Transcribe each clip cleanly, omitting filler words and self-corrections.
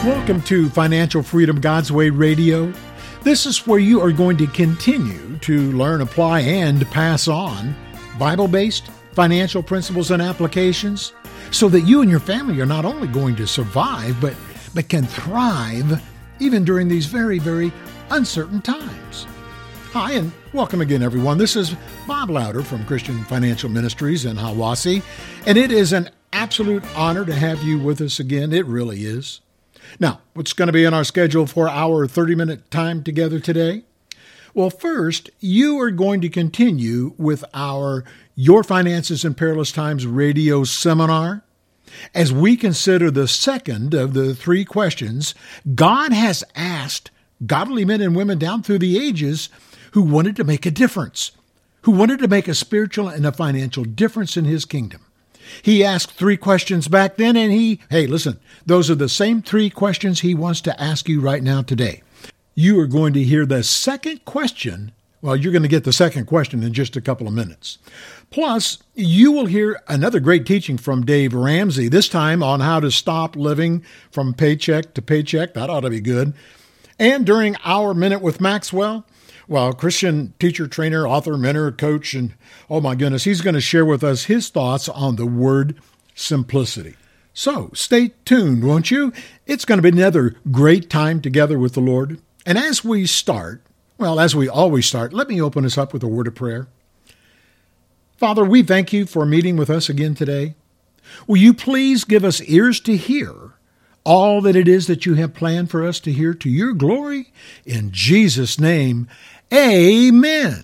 Welcome to Financial Freedom God's Way Radio. This is where you are going to continue to learn, apply, and pass on Bible-based financial principles and applications so that you and your family are not only going to survive, but can thrive even during these very, very uncertain times. Hi, and welcome again, everyone. This is Bob Louder from Christian Financial Ministries in Hiwassee, and it is an absolute honor to have you with us again. It really is. Now, what's going to be in our schedule for our 30-minute time together today? Well, first, you are going to continue with our Your Finances in Perilous Times radio seminar as we consider the second of the three questions God has asked godly men and women down through the ages who wanted to make a difference, who wanted to make a spiritual and a financial difference in His kingdom. He asked three questions back then, and hey, listen, those are the same three questions He wants to ask you right now today. You are going to hear the second question. Well, you're going to get the second question in just a couple of minutes. Plus, you will hear another great teaching from Dave Ramsey, this time on how to stop living from paycheck to paycheck. That ought to be good. And during our Minute with Maxwell, well, Christian teacher, trainer, author, mentor, coach, and oh my goodness, he's going to share with us his thoughts on the word simplicity. So stay tuned, won't you? It's going to be another great time together with the Lord. And as we start, well, as we always start, let me open us up with a word of prayer. Father, we thank you for meeting with us again today. Will you please give us ears to hear all that it is that you have planned for us to hear to your glory? In Jesus' name, amen.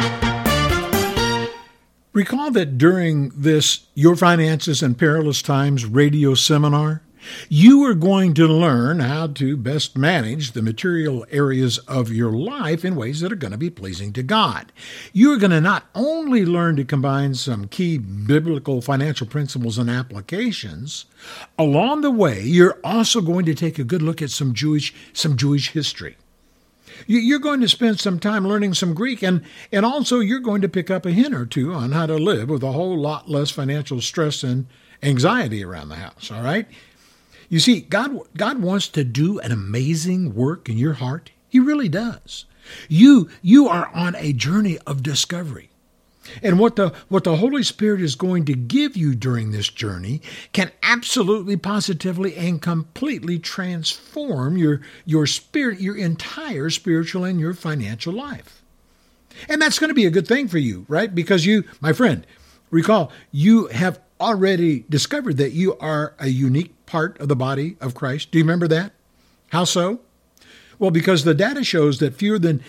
Recall that during this Your Finances in Perilous Times radio seminar, you are going to learn how to best manage the material areas of your life in ways that are going to be pleasing to God. You are going to not only learn to combine some key biblical financial principles and applications, along the way, you're also going to take a good look at some Jewish history. You're going to spend some time learning some Greek, and also you're going to pick up a hint or two on how to live with a whole lot less financial stress and anxiety around the house, all right? You see, God wants to do an amazing work in your heart. He really does. You are on a journey of discovery. And what the Holy Spirit is going to give you during this journey can absolutely, positively, and completely transform your spirit, your entire spiritual and your financial life. And that's going to be a good thing for you, right? Because you, my friend, recall, you have already discovered that you are a unique part of the body of Christ. Do you remember that? How so? Well, because the data shows that fewer than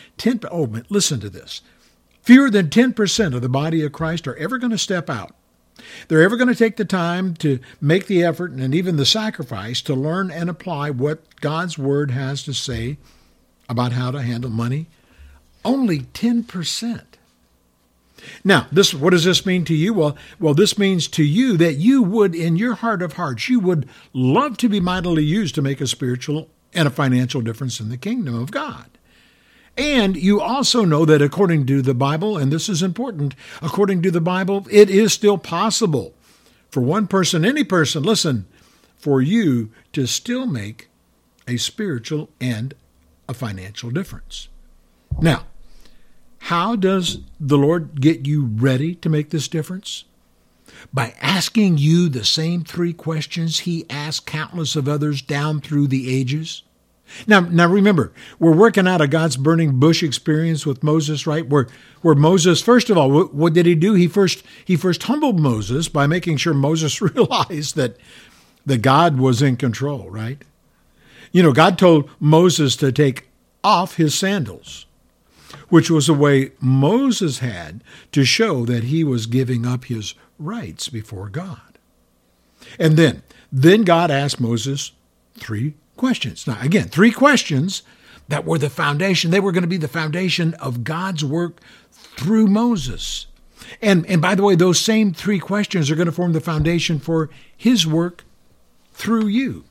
10% of the body of Christ are ever going to step out. They're ever going to take the time to make the effort and even the sacrifice to learn and apply what God's Word has to say about how to handle money. Only 10%. Now, what does this mean to you? Well, this means to you that you would, in your heart of hearts, you would love to be mightily used to make a spiritual and a financial difference in the kingdom of God. And you also know that according to the Bible, and this is important, according to the Bible, it is still possible for one person, any person, listen, for you to still make a spiritual and a financial difference. Now, how does the Lord get you ready to make this difference? By asking you the same three questions He asked countless of others down through the ages. Now remember, we're working out a God's burning bush experience with Moses, right? Where Moses, first of all, what did he do? He first humbled Moses by making sure Moses realized that God was in control, right? You know, God told Moses to take off his sandals, which was a way Moses had to show that he was giving up his rights before God. And then God asked Moses three questions. Now, again, three questions that were the foundation. They were going to be the foundation of God's work through Moses. And by the way, those same three questions are going to form the foundation for His work through you.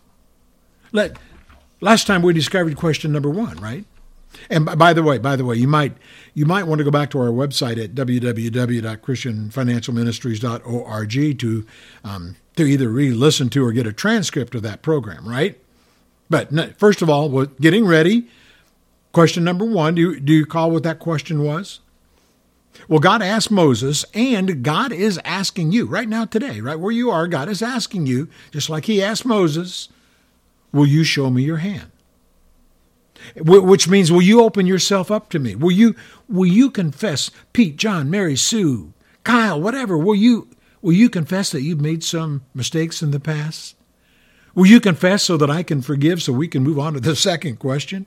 Last time we discovered question number 1, right? And by the way, you might want to go back to our website at www.christianfinancialministries.org to either re-listen to or get a transcript of that program, right? But first of all, getting ready, question number one, do you recall what that question was? Well, God asked Moses, and God is asking you right now today, right where you are, God is asking you, just like he asked Moses, will you show me your hand? Which means, will you open yourself up to me? Will you confess, Pete, John, Mary, Sue, Kyle, whatever, will you confess that you've made some mistakes in the past? Will you confess so that I can forgive, so we can move on to the second question?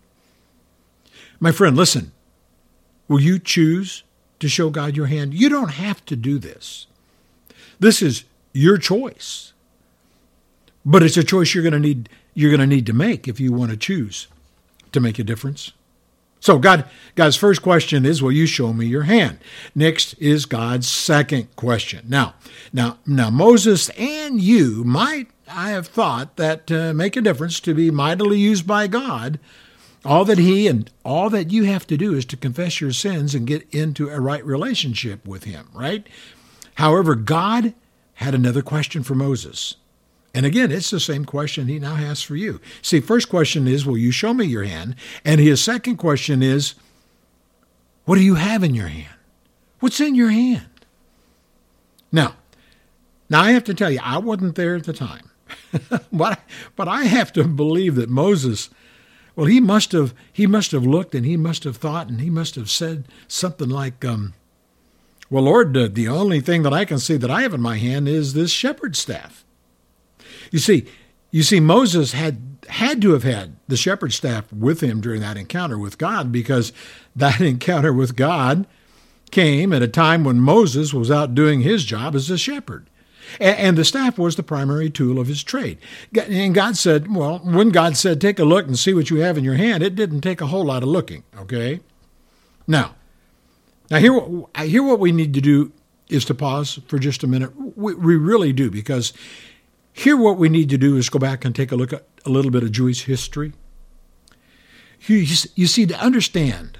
My friend, listen, will you choose to show God your hand? You don't have to do this. This is your choice. But it's a choice you're going to need to make if you want to choose to make a difference. So God's first question is, will you show me your hand? Next is God's second question. Now Moses and you might, I have thought, that make a difference, to be mightily used by God. All that you have to do is to confess your sins and get into a right relationship with him, right? However, God had another question for Moses. And again, it's the same question he now has for you. See, first question is, will you show me your hand? And his second question is, what do you have in your hand? What's in your hand? Now I have to tell you, I wasn't there at the time. but I have to believe that Moses, well, he must have looked, and he must have thought, and he must have said something like, well, Lord, the only thing that I can see that I have in my hand is this shepherd's staff. You see, Moses had to have had the shepherd's staff with him during that encounter with God, because that encounter with God came at a time when Moses was out doing his job as a shepherd. And the staff was the primary tool of his trade. And God said, well, when God said, take a look and see what you have in your hand, it didn't take a whole lot of looking, okay? Now here what we need to do is to pause for just a minute. We really do, because here what we need to do is go back and take a look at a little bit of Jewish history. You see, to understand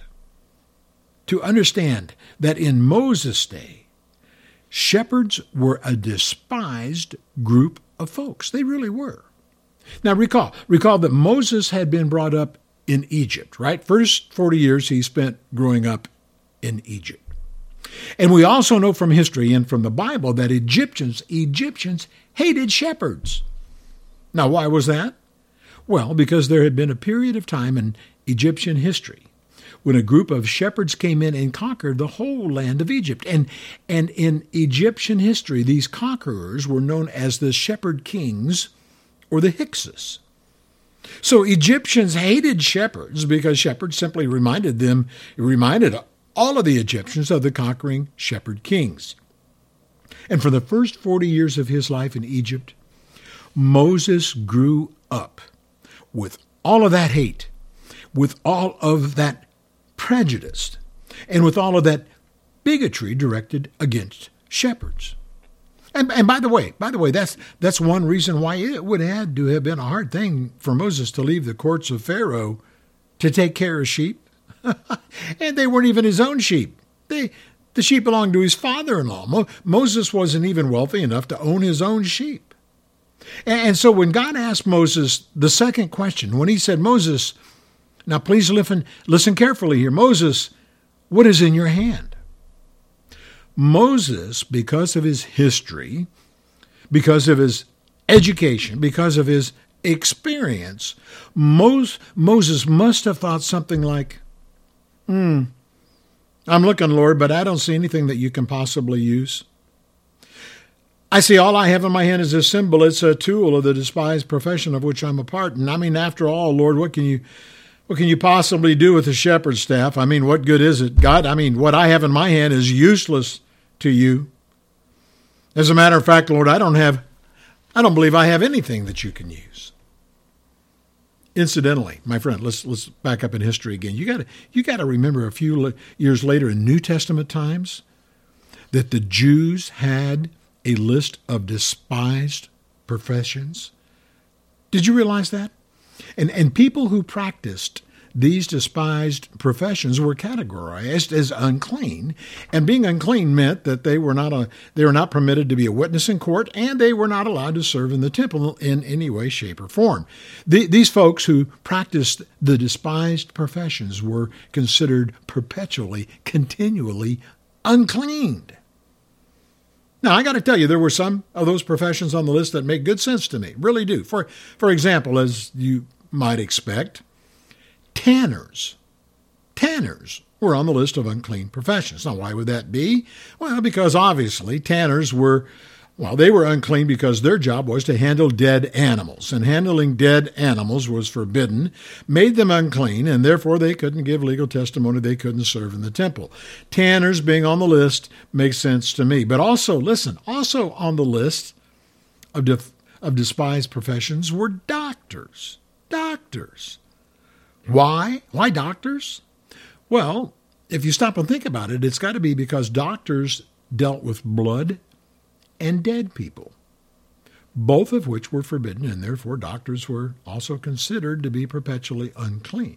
that in Moses' day, shepherds were a despised group of folks. They really were. Now recall that Moses had been brought up in Egypt, right? First 40 years he spent growing up in Egypt. And we also know from history and from the Bible that Egyptians hated shepherds. Now, why was that? Well, because there had been a period of time in Egyptian history when a group of shepherds came in and conquered the whole land of Egypt. And in Egyptian history, these conquerors were known as the shepherd kings, or the Hyksos. So Egyptians hated shepherds because shepherds simply reminded all of the Egyptians of the conquering shepherd kings. And for the first 40 years of his life in Egypt, Moses grew up with all of that hate, with all of that prejudice, and with all of that bigotry directed against shepherds. And by the way, that's one reason why it would have had to have been a hard thing for Moses to leave the courts of Pharaoh to take care of sheep. And they weren't even his own sheep. The sheep belonged to his father-in-law. Moses wasn't even wealthy enough to own his own sheep. And so when God asked Moses the second question, when he said, Moses, now please listen carefully here. Moses, what is in your hand? Moses, because of his history, because of his education, because of his experience, Moses must have thought something like, I'm looking, Lord, but I don't see anything that you can possibly use. I see all I have in my hand is a symbol. It's a tool of the despised profession of which I'm a part. And I mean, after all, Lord, what can you possibly do with a shepherd's staff? I mean, what good is it? God, I mean, what I have in my hand is useless to you. As a matter of fact, Lord, I don't believe I have anything that you can use. Incidentally, my friend, let's back up in history again. You got to remember a few years later in New Testament times that the Jews had a list of despised professions. Did you realize that? And people who practiced these despised professions were categorized as unclean, and being unclean meant that they were not permitted to be a witness in court, and they were not allowed to serve in the temple in any way, shape, or form. These folks who practiced the despised professions were considered perpetually, continually unclean. Now, I got to tell you, there were some of those professions on the list that make good sense to me, really do. For example, as you might expect, tanners. Tanners were on the list of unclean professions. Now, why would that be? Well, because obviously tanners were unclean because their job was to handle dead animals, and handling dead animals was forbidden, made them unclean, and therefore they couldn't give legal testimony, they couldn't serve in the temple. Tanners being on the list makes sense to me. But also, listen, also on the list of despised professions were doctors. Doctors. Why? Why doctors? Well, if you stop and think about it, it's got to be because doctors dealt with blood and dead people, both of which were forbidden, and therefore doctors were also considered to be perpetually unclean.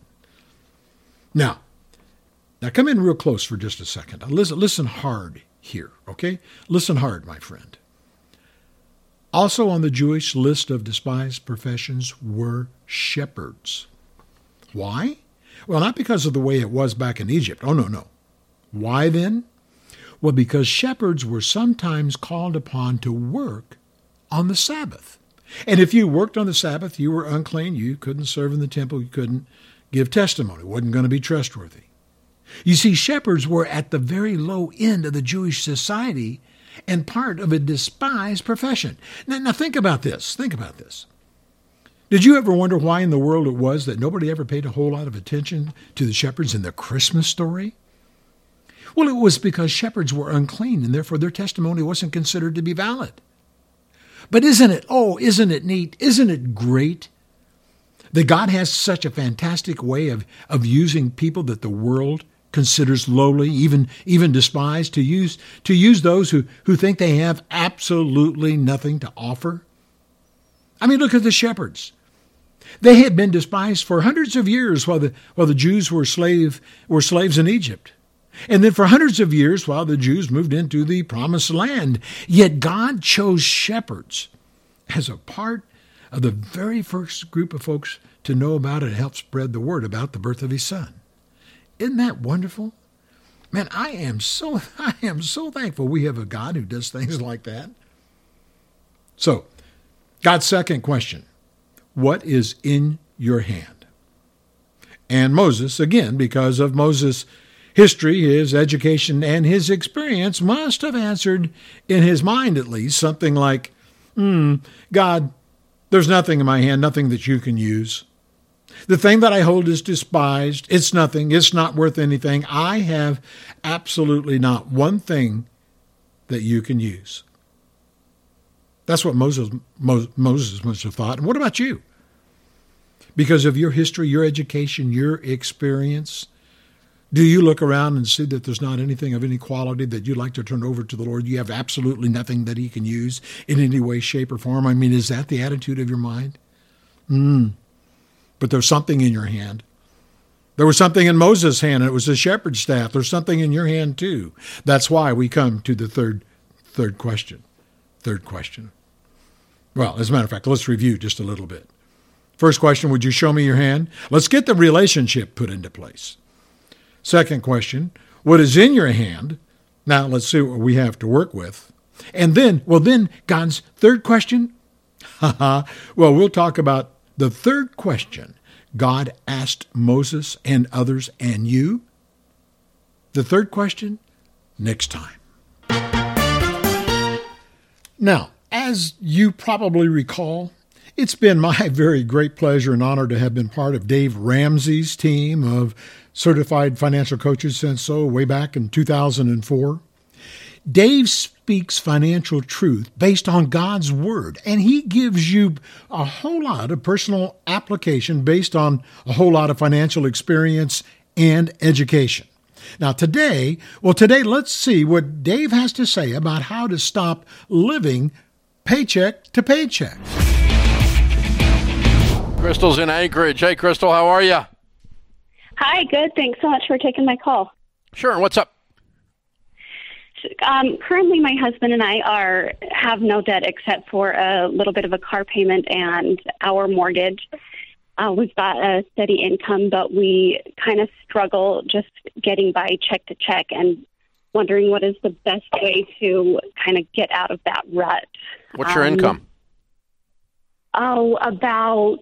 Now come in real close for just a second. Listen hard here, okay? Listen hard, my friend. Also on the Jewish list of despised professions were shepherds. Why? Well, not because of the way it was back in Egypt. Oh, no. Why then? Well, because shepherds were sometimes called upon to work on the Sabbath. And if you worked on the Sabbath, you were unclean. You couldn't serve in the temple. You couldn't give testimony. It wasn't going to be trustworthy. You see, shepherds were at the very low end of the Jewish society and part of a despised profession. Now think about this. Think about this. Did you ever wonder why in the world it was that nobody ever paid a whole lot of attention to the shepherds in the Christmas story? Well, it was because shepherds were unclean, and therefore their testimony wasn't considered to be valid. But isn't it neat? Isn't it great that God has such a fantastic way of using people that the world considers lowly, even despised, to use those who think they have absolutely nothing to offer? I mean, look at the shepherds. They had been despised for hundreds of years while the Jews were slaves in Egypt. And then for hundreds of years while the Jews moved into the promised land. Yet God chose shepherds as a part of the very first group of folks to know about and help spread the word about the birth of his son. Isn't that wonderful? Man, I am so thankful we have a God who does things like that. So, God's second question, what is in your hand? And Moses, again, because of Moses' history, his education, and his experience, must have answered, in his mind at least, something like, God, there's nothing in my hand, nothing that you can use. The thing that I hold is despised. It's nothing. It's not worth anything. I have absolutely not one thing that you can use. That's what Moses must have thought. And what about you? Because of your history, your education, your experience, do you look around and see that there's not anything of any quality that you'd like to turn over to the Lord? You have absolutely nothing that he can use in any way, shape, or form. I mean, is that the attitude of your mind? But there's something in your hand. There was something in Moses' hand, and it was the shepherd's staff. There's something in your hand, too. That's why we come to the third question. Third question. Well, as a matter of fact, let's review just a little bit. First question, would you show me your hand? Let's get the relationship put into place. Second question, what is in your hand? Now let's see what we have to work with. And then God's third question. Well, we'll talk about the third question God asked Moses and others and you. The third question, next time. Now, as you probably recall, it's been my very great pleasure and honor to have been part of Dave Ramsey's team of certified financial coaches since way back in 2004. Dave speaks financial truth based on God's Word, and he gives you a whole lot of personal application based on a whole lot of financial experience and education. Now today, let's see what Dave has to say about how to stop living paycheck to paycheck. Crystal's in Anchorage. Hey, Crystal, how are you? Hi, good. Thanks so much for taking my call. Sure. And what's up? Currently, my husband and I have no debt except for a little bit of a car payment and our mortgage. We've got a steady income, but we kind of struggle just getting by check to check and wondering what is the best way to kind of get out of that rut. What's your income? About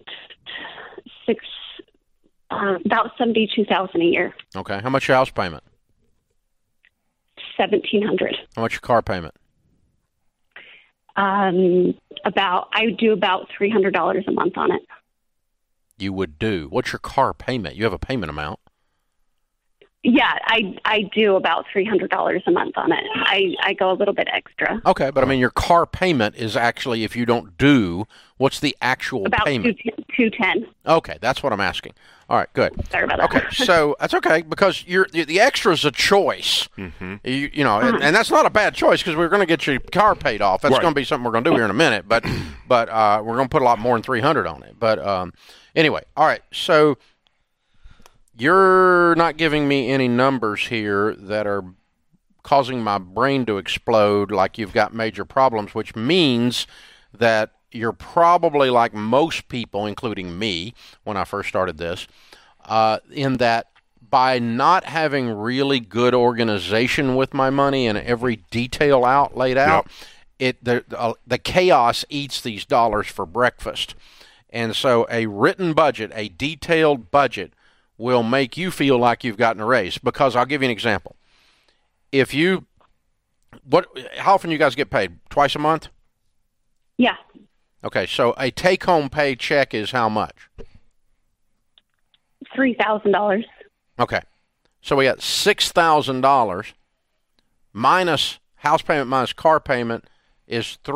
$72,000 a year. Okay. How much your house payment? $1,700. How much your car payment? I do about $300 a month on it. You would do. What's your car payment? You have a payment amount. Yeah, I do about $300 a month on it. I go a little bit extra. Okay, but I mean, your car payment is actually, if you don't do, what's the actual payment? About $210. Okay, that's what I'm asking. All right, good. Sorry about that. Okay, so that's okay because the extra is a choice. Mm-hmm. You know, and that's not a bad choice because we're going to get your car paid off. That's going to be something we're going to do here in a minute. But we're going to put a lot more than $300 on it. But anyway, all right. So you're not giving me any numbers here that are causing my brain to explode like you've got major problems, which means that you're probably like most people, including me, when I first started this, in that by not having really good organization with my money and every detail laid out, the chaos eats these dollars for breakfast. And so a written budget, a detailed budget, will make you feel like you've gotten a raise. Because I'll give you an example. How often you guys get paid? Twice a month? Yeah. Okay, so a take-home pay check is how much? $3,000. Okay, so we got $6,000 minus house payment minus car payment is that's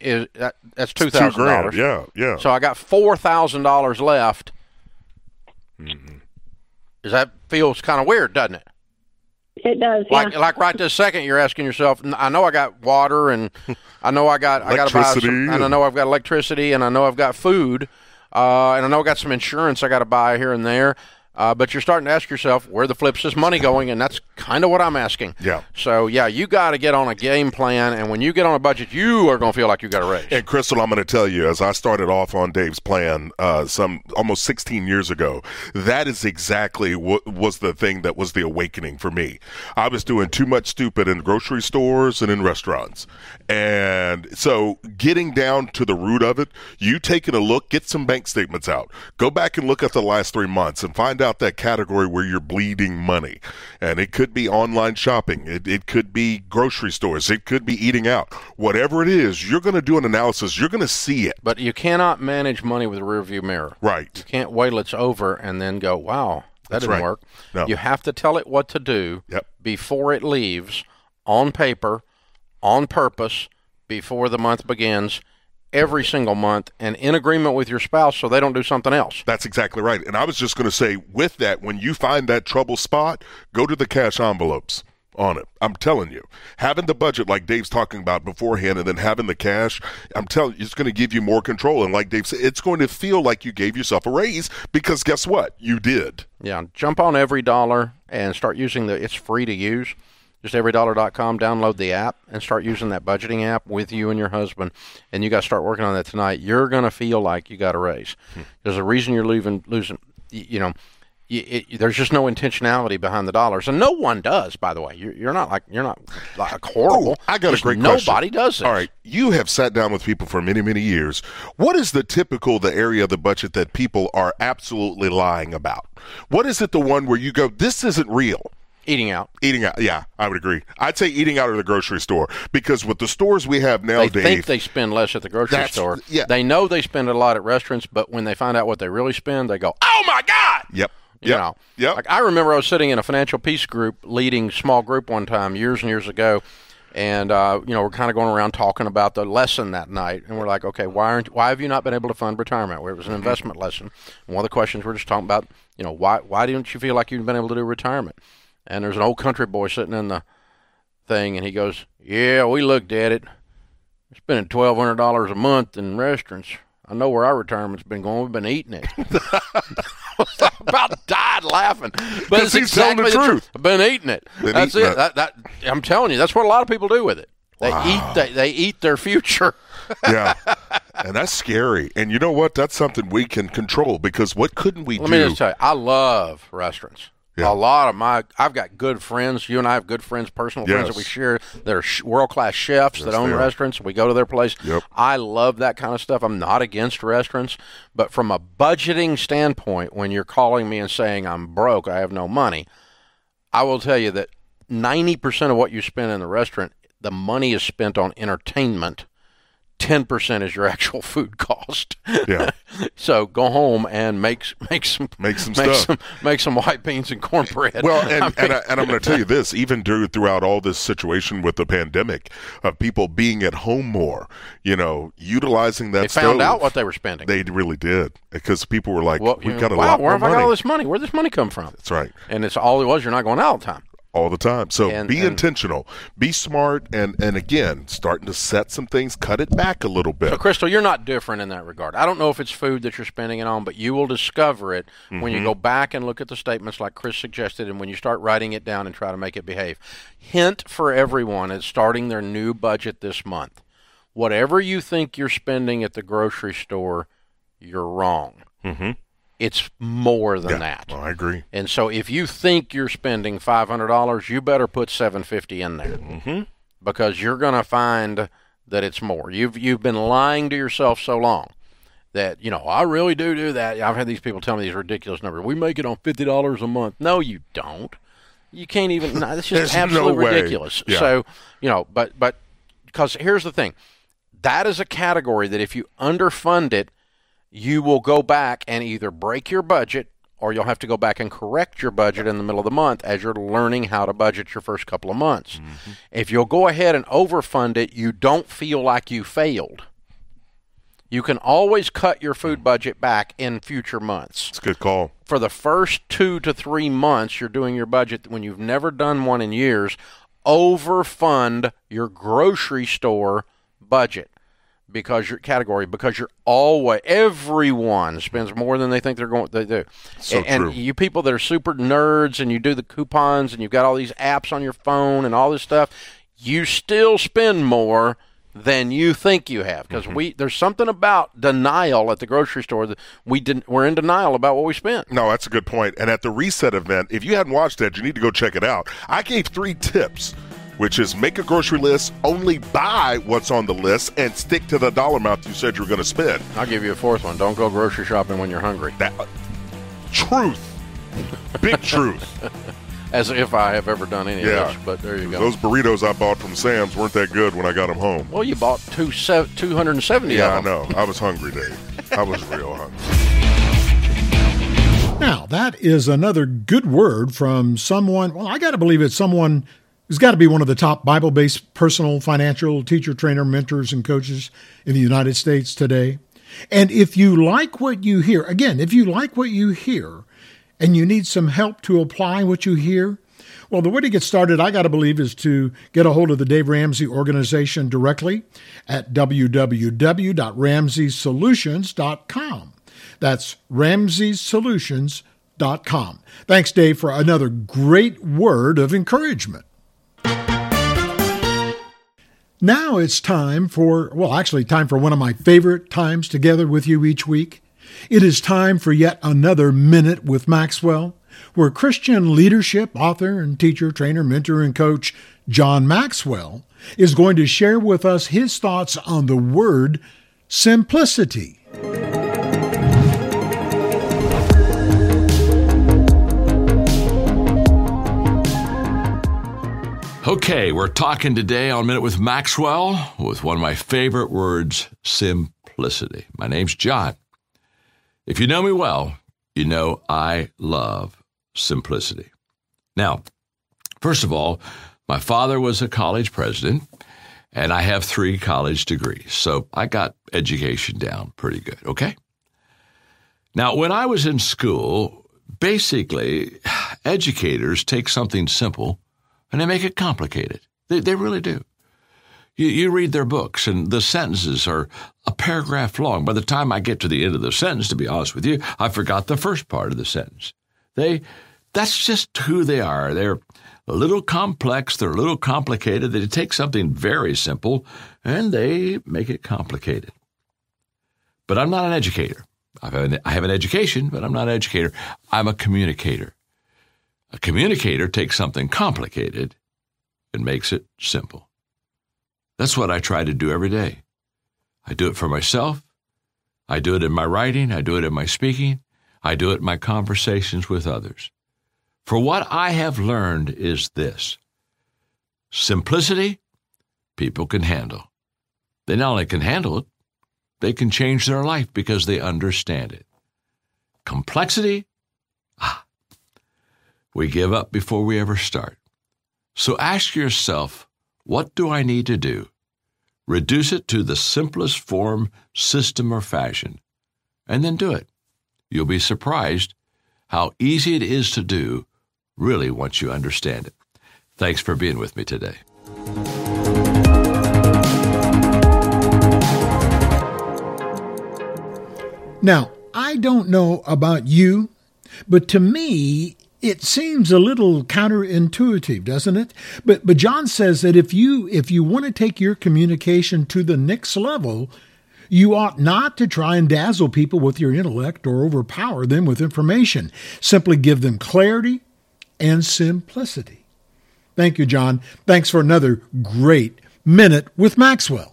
$2,000. Yeah. So I got $4,000 left. Mm-hmm. That feels kind of weird, doesn't it? It does, like right this second, you're asking yourself, I know I got water, and I know I got to buy some, and I know I've got electricity, and I know I've got food, and I know I got some insurance I got to buy here and there. But you're starting to ask yourself, where the flip's this money going? And that's kind of what I'm asking. Yeah. So, you got to get on a game plan. And when you get on a budget, you are going to feel like you got a raise. And, Crystal, I'm going to tell you, as I started off on Dave's plan some almost 16 years ago, that is exactly what was the thing that was the awakening for me. I was doing too much stupid in grocery stores and in restaurants. And so getting down to the root of it, you taking a look, get some bank statements out. Go back and look at the last 3 months and find out that category where you're bleeding money. And it could be online shopping. It could be grocery stores. It could be eating out. Whatever it is, you're going to do an analysis. You're going to see it. But you cannot manage money with a rearview mirror. Right. You can't wait till it's over and then go, wow, that didn't work. No. You have to tell it what to do before it leaves, on paper, on purpose, before the month begins, every single month, and in agreement with your spouse so they don't do something else. That's exactly right. And I was just going to say, with that, when you find that trouble spot, go to the cash envelopes on it. I'm telling you, having the budget like Dave's talking about beforehand and then having the cash, I'm telling you, it's going to give you more control. And like Dave said, it's going to feel like you gave yourself a raise because guess what? You did. Yeah, jump on Every Dollar and start using it's free to use. Just everydollar.com, download the app and start using that budgeting app with you and your husband. And you got to start working on that tonight. You're going to feel like you got a raise. There's a reason you're losing. There's just no intentionality behind the dollars, and no one does. By the way, you're not like horrible. I got a great question. Nobody does this. All right, you have sat down with people for many, many years. What is the area of the budget that people are absolutely lying about? What is it? The one where you go, this isn't real. Eating out, yeah, I would agree. I'd say eating out at the grocery store because with the stores we have now, Dave, think they spend less at the grocery store. Yeah. They know they spend a lot at restaurants, but when they find out what they really spend, they go, oh, my God! Yep. Like I remember I was sitting in a financial peace group leading small group one time years and years ago, and we're kind of going around talking about the lesson that night, and we're like, okay, why have you not been able to fund retirement? Where it was an investment lesson. And one of the questions we're just talking about, why didn't you feel like you'd been able to do retirement? And there's an old country boy sitting in the thing, and he goes, yeah, we looked at it. We're spending $1,200 a month in restaurants. I know where our retirement's been going. We've been eating it. I about died laughing. But it's he's telling exactly the truth. I've been eating it. That's it. That I'm telling you, that's what a lot of people do with it. They eat their future. Yeah. And that's scary. And you know what? That's something we can control, because what couldn't we do? Let me just tell you, I love restaurants. Yeah. A lot of I've got good friends. You and I have good friends, personal friends that we share. That are world-class chefs that own restaurants. We go to their place. Yep. I love that kind of stuff. I'm not against restaurants, but from a budgeting standpoint, when you're calling me and saying I'm broke, I have no money, I will tell you that 90% of what you spend in the restaurant, the money is spent on entertainment. 10% is your actual food cost. Yeah. So go home and make some white beans and cornbread. Well, and I'm going to tell you this, even throughout all this situation with the pandemic of people being at home more, utilizing that stove. They found out what they were spending. They really did, because people were like, we've got a lot lot more money. Where have I got all this money? Where'd this money come from? That's right. And it's all it was. You're not going out all the time. All the time. So be intentional, be smart, and again, starting to set some things, cut it back a little bit. So, Crystal, you're not different in that regard. I don't know if it's food that you're spending it on, but you will discover it when you go back and look at the statements like Chris suggested, and when you start writing it down and try to make it behave. Hint for everyone is starting their new budget this month. Whatever you think you're spending at the grocery store, you're wrong. Mm-hmm. It's more than that. Well, I agree. And so if you think you're spending $500, you better put $750 in there, because you're going to find that it's more. You've been lying to yourself so long that, I really do that. I've had these people tell me these ridiculous numbers. We make it on $50 a month. No, you don't. You can't even. It's just absolutely ridiculous. Yeah. So, but because here's the thing. That is a category that if you underfund it, you will go back and either break your budget, or you'll have to go back and correct your budget in the middle of the month as you're learning how to budget your first couple of months. Mm-hmm. If you'll go ahead and overfund it, you don't feel like you failed. You can always cut your food budget back in future months. It's a good call. For the first 2 to 3 months you're doing your budget, when you've never done one in years, overfund your grocery store budget. Because everyone spends more than they think they do. So and you people that are super nerds and you do the coupons and you've got all these apps on your phone and all this stuff, you still spend more than you think you have. Because there's something about denial at the grocery store that we're in denial about what we spent. No, that's a good point. And at the Reset event, if you hadn't watched that, you need to go check it out. I gave 3 tips, which is make a grocery list, only buy what's on the list, and stick to the dollar amount you said you were going to spend. I'll give you a 4th one. Don't go grocery shopping when you're hungry. Truth. Big truth. As if I have ever done any of this, but there you go. Those burritos I bought from Sam's weren't that good when I got them home. Well, you bought 270 of them. Yeah, I know. I was hungry, Dave. I was real hungry. Now, that is another good word from someone, I got to believe it's someone who's got to be one of the top Bible-based personal financial teacher, trainer, mentors, and coaches in the United States today. And if you like what you hear, and you need some help to apply what you hear, well, the way to get started, I got to believe, is to get a hold of the Dave Ramsey organization directly at www.ramseysolutions.com. That's ramseysolutions.com. Thanks, Dave, for another great word of encouragement. Now it's time for one of my favorite times together with you each week. It is time for yet another Minute with Maxwell, where Christian leadership author and teacher, trainer, mentor, and coach John Maxwell is going to share with us his thoughts on the word simplicity. Okay, we're talking today on Minute with Maxwell with one of my favorite words, simplicity. My name's John. If you know me well, you know I love simplicity. Now, first of all, my father was a college president, and I have 3 college degrees, so I got education down pretty good, okay? Now, when I was in school, basically, educators take something simple and they make it complicated. They really do. You read their books, and the sentences are a paragraph long. By the time I get to the end of the sentence, to be honest with you, I forgot the first part of the sentence. That's just who they are. They're a little complex, they're a little complicated. They take something very simple and they make it complicated. But I'm not an educator. I have an education, but I'm not an educator. I'm a communicator. A communicator takes something complicated and makes it simple. That's what I try to do every day. I do it for myself. I do it in my writing. I do it in my speaking. I do it in my conversations with others. For what I have learned is this: simplicity, people can handle. They not only can handle it, they can change their life because they understand it. Complexity, we give up before we ever start. So ask yourself, what do I need to do? Reduce it to the simplest form, system, or fashion, and then do it. You'll be surprised how easy it is to do, really, once you understand it. Thanks for being with me today. Now, I don't know about you, but to me, it seems a little counterintuitive, doesn't it? But John says that if you want to take your communication to the next level, you ought not to try and dazzle people with your intellect or overpower them with information. Simply give them clarity and simplicity. Thank you, John. Thanks for another great Minute with Maxwell.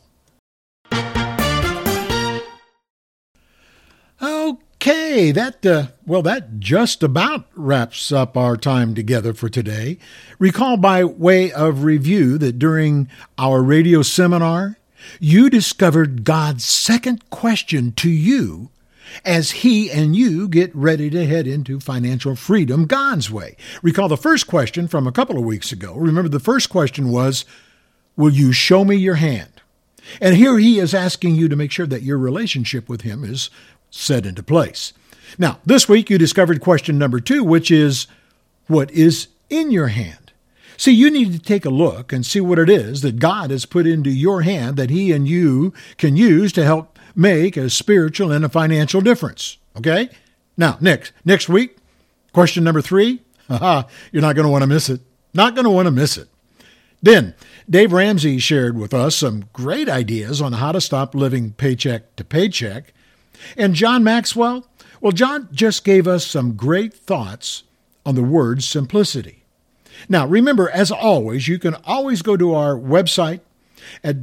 Okay, that just about wraps up our time together for today. Recall by way of review that during our radio seminar, you discovered God's second question to you as He and you get ready to head into financial freedom God's way. Recall the first question from a couple of weeks ago. Remember, the first question was, will you show me your hand? And here He is asking you to make sure that your relationship with Him is set into place. Now, this week you discovered question number 2, which is, what is in your hand? See, you need to take a look and see what it is that God has put into your hand that He and you can use to help make a spiritual and a financial difference. Okay? Now, next week, question number 3, you're not going to want to miss it. Not going to want to miss it. Then, Dave Ramsey shared with us some great ideas on how to stop living paycheck to paycheck. And John Maxwell, well, John just gave us some great thoughts on the word simplicity. Now, remember, as always, you can always go to our website at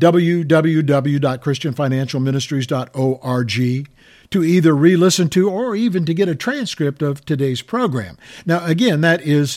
www.christianfinancialministries.org to either re-listen to or even to get a transcript of today's program. Now, again, that is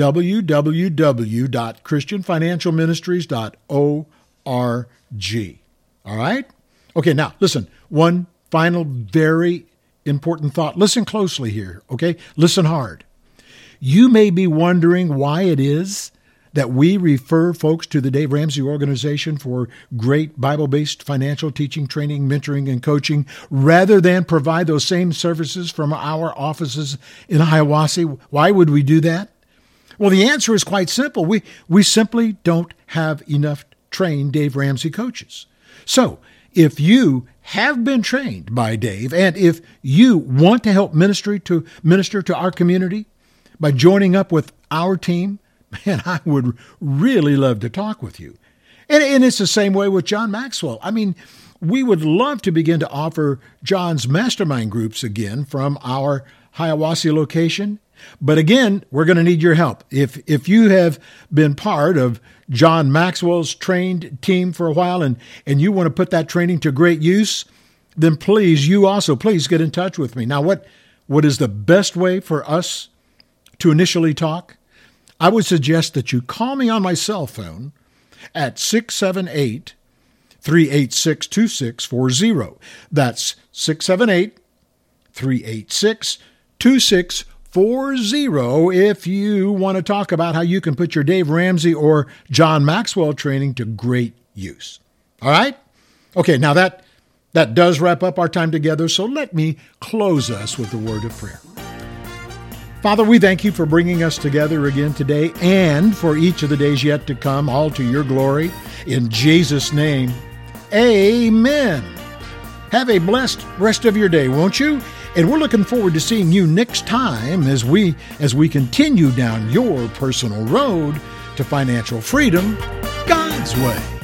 www.christianfinancialministries.org. All right? Okay, now, listen, one final very important thought. Listen closely here, okay? Listen hard. You may be wondering why it is that we refer folks to the Dave Ramsey Organization for great Bible-based financial teaching, training, mentoring, and coaching, rather than provide those same services from our offices in Hiawassee. Why would we do that? Well, the answer is quite simple. We simply don't have enough trained Dave Ramsey coaches. So, if you have been trained by Dave, and if you want to help minister to our community by joining up with our team, man, I would really love to talk with you. And it's the same way with John Maxwell. I mean, we would love to begin to offer John's mastermind groups again from our Hiawassee location. But again, we're going to need your help. If you have been part of John Maxwell's trained team for a while and you want to put that training to great use, then please get in touch with me. Now, what is the best way for us to initially talk? I would suggest that you call me on my cell phone at 678-386-2640. That's 678-386-2640 if you want to talk about how you can put your Dave Ramsey or John Maxwell training to great use. All right? Okay, now that does wrap up our time together, so let me close us with a word of prayer. Father, we thank you for bringing us together again today and for each of the days yet to come, all to your glory. In Jesus' name, amen. Have a blessed rest of your day, won't you? And we're looking forward to seeing you next time as we continue down your personal road to financial freedom God's way.